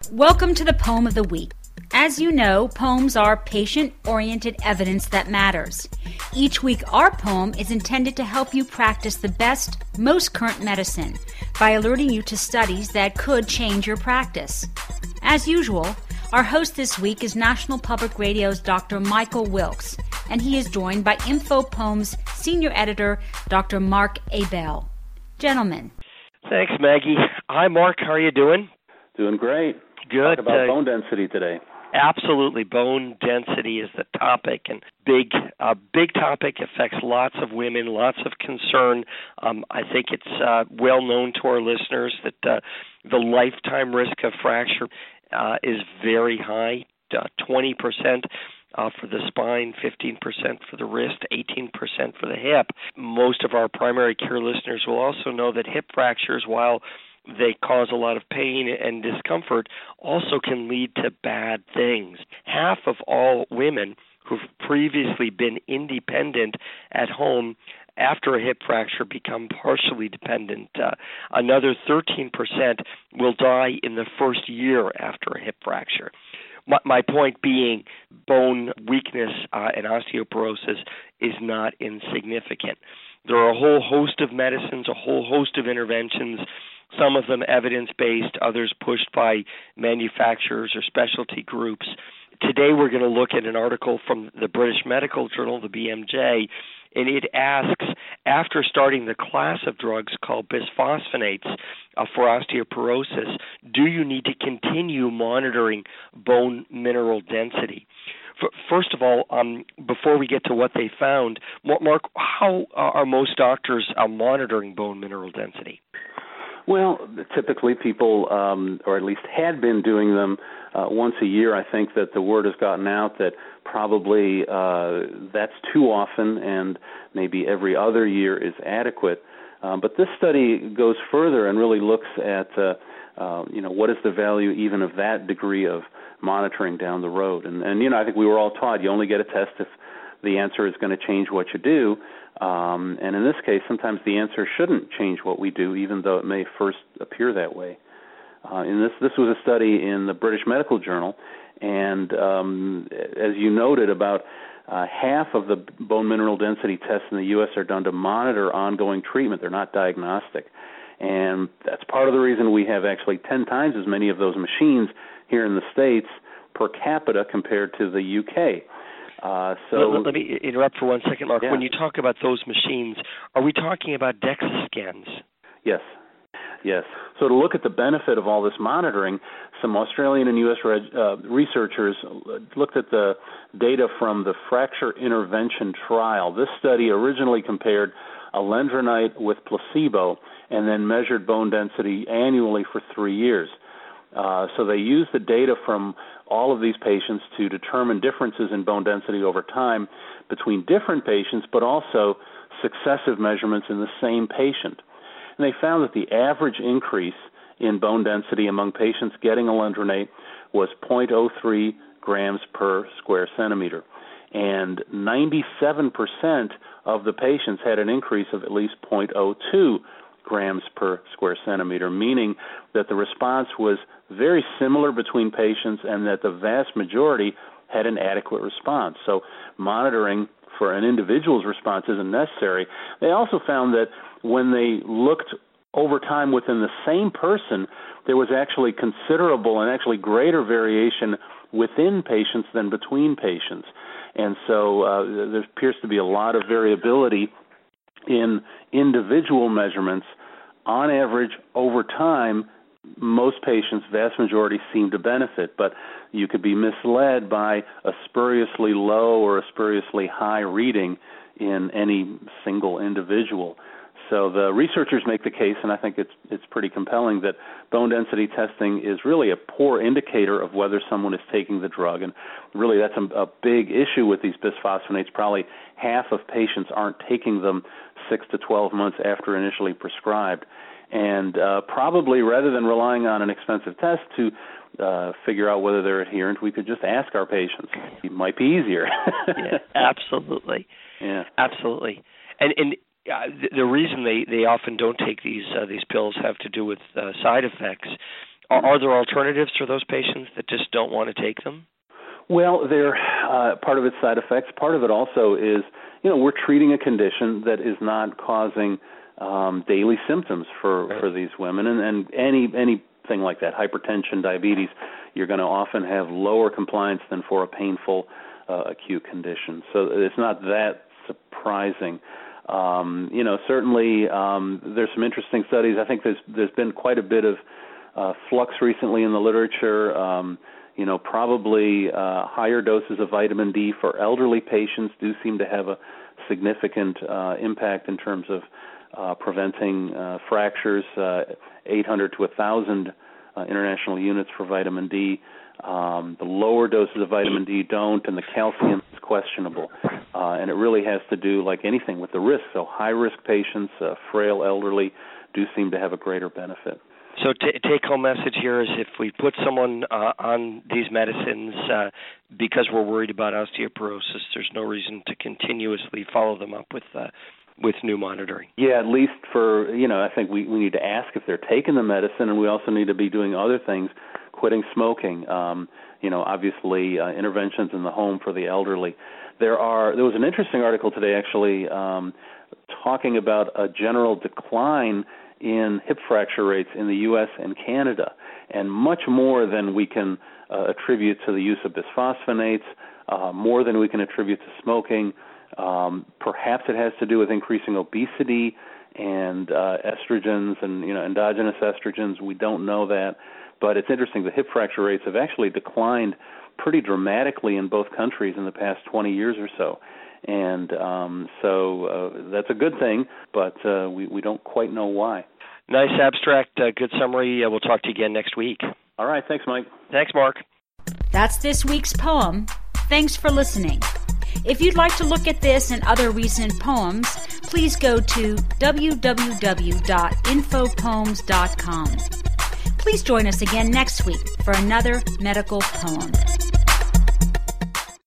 Welcome to the Poem of the Week. As you know, poems are patient-oriented evidence that matters. Each week, our poem is intended to help you practice the best, most current medicine by alerting you to studies that could change your practice. As usual, our host this week is National Public Radio's Dr. Michael Wilkes, and he is joined by Info Poems Senior Editor, Dr. Mark Abell. Gentlemen. Thanks, Maggie. Hi, Mark. How are you doing? Doing great. Good. Talk about bone density today. Absolutely. Bone density is the topic, and big topic, affects lots of women, lots of concern. I think it's well known to our listeners that the lifetime risk of fracture is very high, 20% for the spine, 15% for the wrist, 18% for the hip. Most of our primary care listeners will also know that hip fractures, while they cause a lot of pain and discomfort, also can lead to bad things. Half of all women who've previously been independent at home after a hip fracture become partially dependent. Another 13% will die in the first year after a hip fracture. My point being, bone weakness and osteoporosis is not insignificant. There are a whole host of medicines, a whole host of interventions, some of them evidence-based, others pushed by manufacturers or specialty groups. Today we're going to look at an article from the British Medical Journal, the BMJ, and it asks, after starting the class of drugs called bisphosphonates for osteoporosis, do you need to continue monitoring bone mineral density? First of all, before we get to what they found, Mark, how are most doctors monitoring bone mineral density? Well, typically people, or at least had been doing them once a year. I think that the word has gotten out that probably that's too often, and maybe every other year is adequate. But this study goes further and really looks at, what is the value even of that degree of monitoring down the road. And I think we were all taught you only get a test if the answer is going to change what you do. And in this case, sometimes the answer shouldn't change what we do, even though it may first appear that way. This was a study in the British Medical Journal, and as you noted, about half of the bone mineral density tests in the U.S. are done to monitor ongoing treatment. They're not diagnostic. And that's part of the reason we have actually 10 times as many of those machines here in the States per capita compared to the U.K. Let me interrupt for 1 second, Mark. Yeah. When you talk about those machines, are we talking about DEXA scans? Yes. So to look at the benefit of all this monitoring, some Australian and U.S. researchers looked at the data from the fracture intervention trial. This study originally compared alendronate with placebo and then measured bone density annually for 3 years. So they used the data from all of these patients to determine differences in bone density over time between different patients, but also successive measurements in the same patient. And they found that the average increase in bone density among patients getting alendronate was 0.03 grams per square centimeter. And 97% of the patients had an increase of at least 0.02 grams per square centimeter, meaning that the response was very similar between patients and that the vast majority had an adequate response. So monitoring for an individual's response isn't necessary. They also found that when they looked over time within the same person, there was actually considerable and actually greater variation within patients than between patients. And so there appears to be a lot of variability in individual measurements. On average, over time, most patients, vast majority, seem to benefit, but you could be misled by a spuriously low or a spuriously high reading in any single individual. So the researchers make the case, and I think it's pretty compelling, that bone density testing is really a poor indicator of whether someone is taking the drug. And really that's a big issue with these bisphosphonates. Probably half of patients aren't taking them 6 to 12 months after initially prescribed. And probably rather than relying on an expensive test to figure out whether they're adherent, we could just ask our patients. It might be easier. Yeah, absolutely. Yeah, absolutely. And the reason they often don't take these pills have to do with side effects. Are there alternatives for those patients that just don't want to take them? Well, they're part of its side effects. Part of it also is, we're treating a condition that is not causing daily symptoms for these women, and anything like that, hypertension, diabetes, you're going to often have lower compliance than for a painful acute condition. So it's not that surprising. Certainly there's some interesting studies. I think there's been quite a bit of flux recently in the literature. Probably higher doses of vitamin D for elderly patients do seem to have a significant impact in terms of preventing fractures, 800 to 1,000 international units for vitamin D. The lower doses of vitamin D don't, and the calcium is questionable. And it really has to do, like anything, with the risk. So high-risk patients, frail elderly, do seem to have a greater benefit. So take-home message here is if we put someone on these medicines because we're worried about osteoporosis, there's no reason to continuously follow them up with new monitoring. Yeah, at least for, I think we need to ask if they're taking the medicine, and we also need to be doing other things, quitting smoking, obviously interventions in the home for the elderly. There was an interesting article today actually talking about a general decline in hip fracture rates in the U.S. and Canada, and much more than we can attribute to the use of bisphosphonates, more than we can attribute to smoking. Perhaps it has to do with increasing obesity and estrogens and endogenous estrogens. We don't know that, but it's interesting. The hip fracture rates have actually declined pretty dramatically in both countries in the past 20 years or so. And so that's a good thing, but we don't quite know why. Nice abstract, good summary. We'll talk to you again next week. All right. Thanks, Mike. Thanks, Mark. That's this week's poem. Thanks for listening. If you'd like to look at this and other recent poems, please go to www.infopoems.com. Please join us again next week for another medical poem.